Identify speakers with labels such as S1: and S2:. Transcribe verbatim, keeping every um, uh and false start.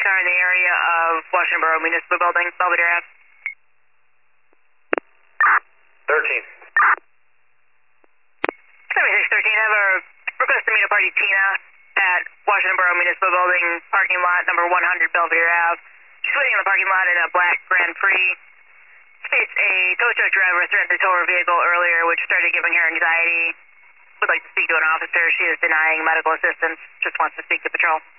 S1: car in the area of Washington Borough Municipal Building, Belvedere Ave.
S2: thirteen.
S1: seventy-six thirteen, have a request to meet a party Tina at Washington Borough Municipal Building, parking lot number one hundred Belvedere Ave. She's waiting in the parking lot in a black Grand Prix. States a tow truck driver threatened to tow her vehicle earlier, which started giving her anxiety. Would like to speak to an officer. She is denying medical assistance. Just wants to speak to patrol.